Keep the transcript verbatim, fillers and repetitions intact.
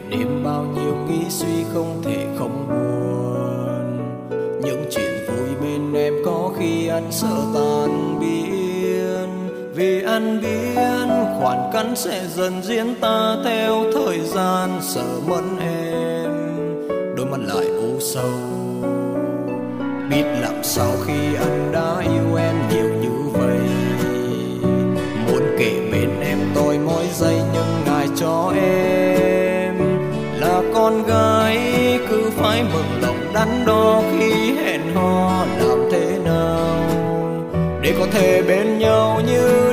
đêm bao nhiêu nghĩ suy không thể không buồn. Những chuyện vui bên em có khi anh sợ tan biến, vì anh biết khoản cắn sẽ dần diễn ta theo thời gian. Sợ mất em, đôi mắt lại u sầu, biết làm sao khi anh đã yêu em nhiều như vậy. Muốn kể bên em tôi mỗi giây nhưng ngại cho em là con gái, cứ phải mừng lòng đắn đo khi hẹn hò. Làm thế nào để có thể bên nhau như